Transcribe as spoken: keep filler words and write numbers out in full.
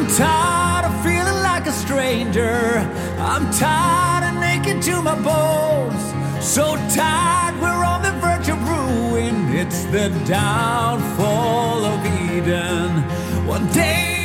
tired of feeling like a stranger. I'm tired of naked to my bones. So tired, we're on the verge of ruin. It's the downfall of Eden. One day